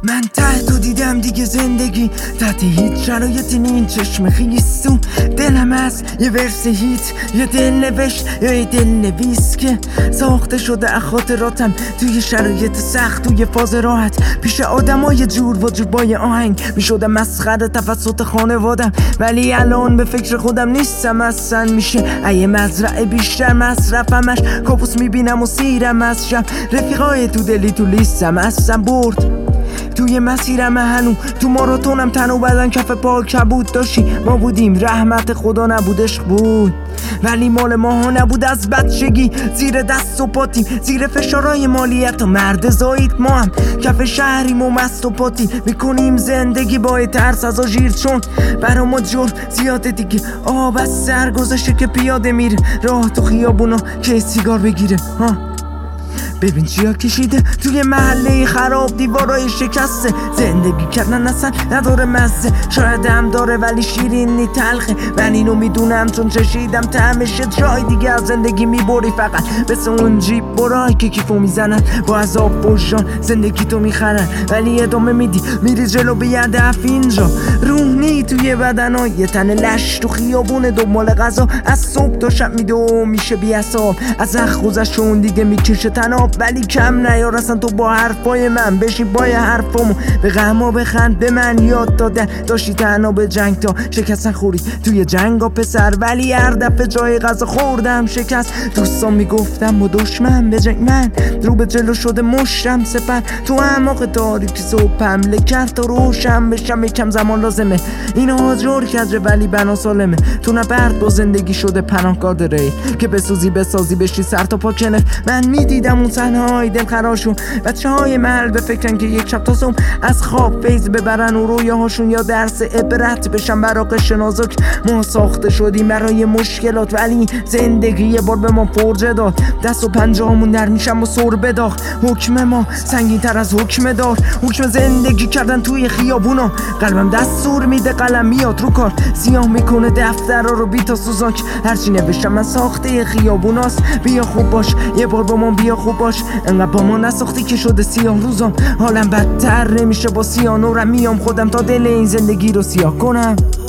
من ته تو دیدم دیگه زندگی تحت هیچ شرایطی نین چشم خیستون دلم هست یه ورس هیت، یه دل نوشت یا یه دل نویس که ساخته شده از خاطراتم توی شرایط سخت، توی فاز راحت پیش آدمای جور و جوربای آهنگ میشدم مسخره توسط خانوادم، ولی الان به فکر خودم نیستم اصلا. میشه ای مزرعه بیشتر مصرفمش، کابوس میبینم و سیرم از شب، رفیقای تو دلی تو لیستم هستم برد توی مسیرم هنو، تو ماراتونم تن و بدن کف پا کبود داشتی ما بودیم، رحمت خدا نبود عشق بود ولی مال ماها نبود از بچگی، زیر دست و پاتیم زیر فشارهای مالیت و مرد زایید، ما هم کف شهریم و مست و پاتی میکنیم زندگی با ترس از آژیر، چون برا ما جور زیاده دیگه آب از سر گذاشته که پیاده میره راه تو خیابونا که سیگار بگیره. ببین چیا کشیده توی محله خراب، دیوارای شکسته، زندگی کردن اصلا نداره مزه، شاید هم داره ولی شیرینی تلخه، من اینو میدونم چون چشیدم طعمش، جای دیگه از زندگی میبری فقط مثل اون جیب برای که کیفو میزنن با عذاب وجدان زندگی تو میخرن، ولی ادامه میدی میری جلو به هدف. اینجا روحی توی بدن یه تن لش تو خیابون دنبال غذا، از صبح تا شب میده و میشه بی‌حساب، از اخوزشون دیگه میکشه تناب، ولی کم نیار اصلا تو با حرفای من، بشین با حرفامو به غما بخند، به من یاد دادن داشتی تنها به جنگ تا شکستن خوری توی جنگا پسر، ولی هر دفعه جای غذا خوردم شکست، دوستان میگفتم با دشمن به جنگ، من رو به جلو شده مشتم سپر، تو اعماق تاریکی صبح حمله کرد تا روشن بشم، یکم زمان لازمه اینها جور کجه ولی بنا سالمه، تو نبرد با زندگی شده پناهگاه داره که بسازی بشی سر تا پا کنه. من میدیدم اون صحنه‌های دلخراشون، بچه‌های محل به فکرن که یک شب تا صبح از خواب فیض ببرن و رویاهاشون یا درس عبرت بشن برای قشر نازک. ما ساخته شدیم برای مشکلات ولی زندگی یه بار به ما فرجه داد، دست و پنجه‌هامون در میشم و سر بداخت، حکم ما سنگین‌تر از حکم دار، حکم زندگی کردن توی خیابونا، قلبم دستور میده قلم میاد رو کار، سیاه میکنه دفترها رو بی تا سوزاک، هرچی نوشتم من ساخته خیابوناست، بیا خوب باش یه بار با ما بیا خوب باش، انقدر با ما نساختی که شده سیاه روزام، حالم بدتر نمیشه با سیاه نورم، میام خودم تا دل این زندگی رو سیاه کنم.